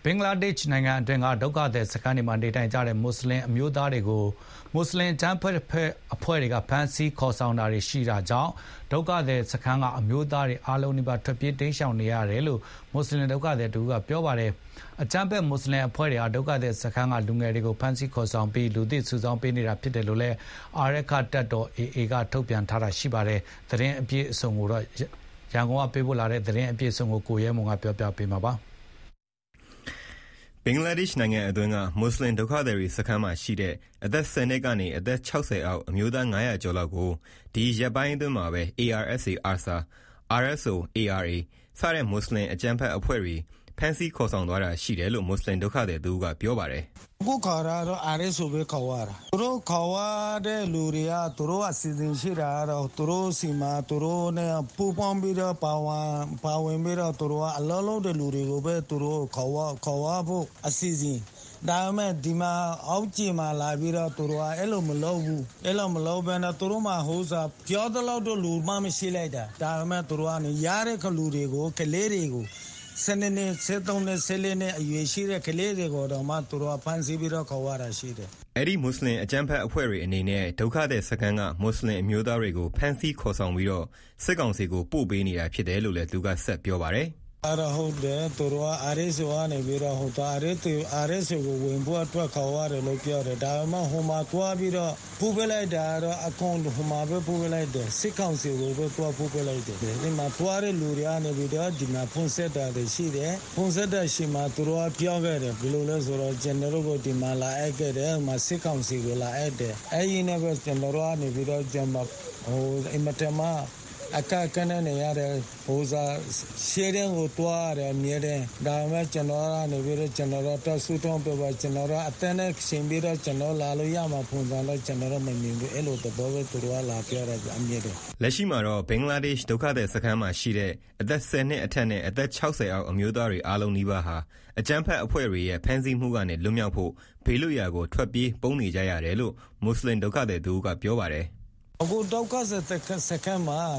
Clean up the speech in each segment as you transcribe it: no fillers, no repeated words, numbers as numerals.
ဘင်္ဂလားဒေ့ရှ်နိုင်ငံအတွင်းကဒုက္ခသည်စခန်းတွေမှာနေထိုင်ကြတဲ့မွတ်ဆလင်အမျိုးသားတွေကိုမွတ်ဆလင်အကြမ်းဖက်အဖွဲ့တွေကဖမ်းဆီးခေါ်ဆောင်တာတွေရှိတာကြောင့်ဒုက္ခသည်စခန်းကအမျိုးသားတွေအားလုံးနီးပါးထွက်ပြေးတိမ်းရှောင်နေရတယ်လို့မွတ်ဆလင်ဒုက္ခသည်တူကပြောပါတယ်။အကြမ်းဖက်မွတ်ဆလင်အဖွဲ့တွေဟာဒုက္ခသည်စခန်းကလူငယ်တွေကိုဖမ်းဆီးခေါ်ဆောင်ပြီးလူသစ်စုဆောင်းပေးနေတာဖြစ်တယ်လို့လည်းအာရခတပ်တော် AA ကထုတ်ပြန်ထားတာရှိပါတယ်။သတင်းအပြည့်အစုံကိုတော့ရန်ကုန်ကပေးပို့လာတဲ့သတင်းအပြည့်အစုံကိုကိုရဲမွန်ကပြောပြပေးမှာပါ။ဘင်္ဂလားဒေ့ရှ်နိုင်ငံအတွင်းကမွတ်ဆလင်ဒုက္ခသည်တွေစခန်းမှာရှိတဲ့အသက်10နှစ်ကနေအသက်60အောက်အမျိုးသား900ကျော်လောက်ကိုဒီရက်ပိုင်းအတွင်းမှာပဲ ARSA ARSA RSO ARA စတဲ့မွတ်ဆလင်အကြမ်းဖက်အဖွဲ့တွေဖမ်းဆီးခေါ်ဆောင်သွားတာရှိတယ်လို့မွတ်ဆလင်ဒုက္ခသည်သူကပြောပါတယ်။အခုခေါ်တာတော့ RSO ပဲခေါ်ရတာ။သူတို့ခေါ်ရတဲ့လူတွေကသူတို့အစီအစဉ်ရှိတာတော့သူတို့စီမှာသူတို့နဲ့ပူးပေါင်းပြီးတော့ပါဝင်ပြီးတော့သူတို့ကအလုံးလုံးတဲ့လူတွေကိုပဲသူတို့ခေါ်ရဖို့အစီအစဉ်ဒါပေမဲ့ဒီမှာအောက်ကြီးမှာလာပြီးတော့သူတို့ကအဲ့လိုမလုပ်ဘူးအဲ့လိုမလုပ်ဘဲနဲ့သူတို့မှဟိုစားပြောတဲ့လောက်တော့လူမှမရှိလိုက်တာဒါပေမဲ့သူတို့ကနေရတဲ့လူတွေကိုကလေးတွေကိုစနေနေ့73နဲ့14နဲ့အရွယ်ရှိတဲ့ကလေးတွေကိုတော့မှသူတို့ဖမ်းဆီးပြီးတော့ခေါ်ရတာရှိတယ်။အဲ့ဒီမွတ်ဆလင်အကြမ်းဖက်အဖွဲ့တွေအနေနဲ့ဒုက္ခသည်စခန်းကမွတ်ဆလင်အမျိုးသားတွေကိုဖမ်းဆီးခေါ်ဆောင်ပြီးတော့စစ်ကောင်စီကိုပို့ပေးနေတာဖြစ်တယ်လို့လည်းသူကဆက်ပြောပါတယ်။အဲ့ဒါဟုတ်တယ်သူတို့က RSO ကနေပြီးတော့ဟိုတာ RSO ကိုဝင်ဖို့အတွက်ခေါ်ရတယ်လို့ပြောတယ်ဒါပေမဲ့ဟိုမှာတွားပြီးတော့ပူပလိုက်တာတော့အကောင်ဟိုမှာပဲပူပလိုက်တယ်စစ်ကောင်စီကိုပဲတွားပူပလိုက်တယ်ဒီမှာတွားတဲ့လူတွေကနေပြီးတော့ဒီမှာဖုန်းဆက်တာတွေရှိတယ်ဖုန်းဆက်တဲ့ရှိမှာသူတို့ကပြောခဲ့တယ်ဘယ်လိုလဲဆိုတော့ကျွန်တော်တို့ကဒီမှာလာအပ်ခဲ့တယ်မှာစစ်ကောင်စီကိုလာအပ်တယ်အဲ့ဒီနဲ့ပဲကျွန်တော်တို့ကနေပြီးတော့ကျွန်မဟိုအမတမအကကနေနေရတယ်ဟိုစားရှေ့တဲ့ကိုတွားရတယ်မြဲတယ်ဒါပေမဲ့ကျွန်တော်ကနေပြီးတော့ကျွန်တော်တော့ဆူတောင်းပြပါကျွန်တော်အတန်းနဲ့ရှင်ပြီးတော့ကျွန်တော်လာလို့ရမှာပုံစံတော့ကျွန်တော်မမြင်ဘူးအဲ့လိုတော့ပဲသူတို့ကလာပြောတယ်အမြဲတယ်လက်ရှိမှာတော့ဘင်္ဂလားဒေ့ရှ်ဒုက္ခသည်စခန်းမှာရှိတဲ့အသက်10နှစ်အထက်နဲ့အသက်60အောက်အမျိုးသားတွေအားလုံးနီးပါးဟာအကြမ်းဖက်အဖွဲ့တွေရဲ့ဖမ်းဆီးမှုကနေလွတ်မြောက်ဖို့ဘေးလွတ်ရာကိုထွက်ပြေးပုန်းနေကြရတယ်လို့မွတ်ဆလင်ဒုက္ခသည်သူကပြောပါတယ်အခုဒုက္ခစခန်းမှာ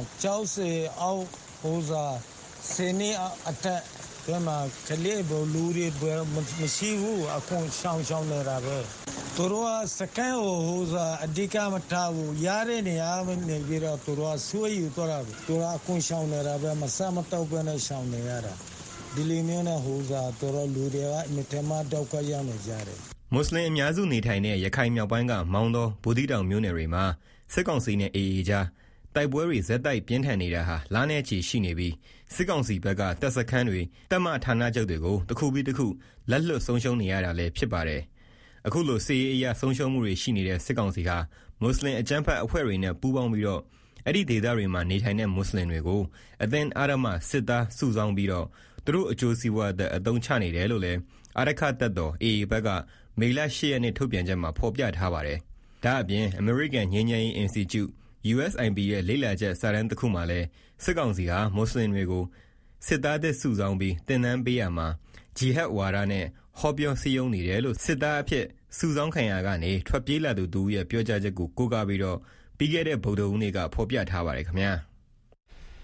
60အောက်ဟိုစားစနေအထက်ဒီမှာကလေးဘလူတွေမရှိဘူးအခုရှောင်းနေတာပဲသူတို့ကစကန်းဟိုစားအဓိကမထားဘူးရတဲ့နေရာမှာနေပြီးတော့သူတို့ကဆွေးယူတော့တာသူတို့အခုရှောင်းနေတာပဲမဆမတော့ဘဲနဲ့ရှောင်းနေရတာဒီလိုမျိုးနဲ့ဟိုစားသူတို့လူတွေကအမြဲတမ်းဒုက္ခရောက်နေကြတယ်မွတ်ဆလင်အများစုနေထိုင်တဲ့ရခိုင်မြောက်ပိုင်းကမောင်းတော်ဘူဒီတောင်မြို့နယ်တွေမှာစစ်ကောင်စီနဲ့ AA ကြားတိုက်ပွဲတွေဇက်တိုက်ပြင်းထန်နေတာဟာလနဲ့ချီရှိနေပြီးစစ်ကောင်စီဘက်ကတပ်စခန်းတွေတပ်မဌာနချုပ်တွေကိုတစ်ခုပြီးတစ်ခုလက်လွတ်ဆုံးရှုံးနေရတာလည်းဖြစ်ပါတယ်။အခုလိုစစ်ရေးအရာဆုံးရှုံးမှုတွေရှိနေတဲ့စစ်ကောင်စီဟာမွတ်ဆလင်အကြမ်းဖက်အဖွဲ့တွေနဲ့ပူးပေါင်းပြီးတော့အဲ့ဒီဒေသတွေမှာနေထိုင်တဲ့မွတ်ဆလင်တွေကိုအသင်းအာရမစစ်သားစုဆောင်းပြီးတော့သူတို့အကျိုးစီးပွားတဲ့အသုံးချနေတယ်လို့လည်းအာရခတပ်တော် AA ဘက်ကမေလ10ရက်နေ့ထုတ်ပြန်ချက်မှာဖော်ပြထားပါတယ်။ဒါအပြင် American ငြိမ်းချမ်းရေး Institute USIP ရဲ့လေ့လာချက်စာတမ်းတစ်ခုမှာလည်းစစ်ကောင်စီဟာမွတ်ဆလင်တွေကိုစစ်သားသစ်စုဆောင်းပြီးတင်နန်းပေးရမှာဂျီဟက်ဝါဒနဲ့ဟောပြောစည်းရုံးနေတယ်လို့စစ်သားအဖြစ်စုဆောင်းခံရကနေထွက်ပြေးလာသူရဲ့ပြောကြားချက်ကိုကိုးကားပြီးတော့ပြီးခဲ့တဲ့ဗုဒ္ဓဟူးနေ့ကဖော်ပြထားပါတယ်ခင်ဗျာ။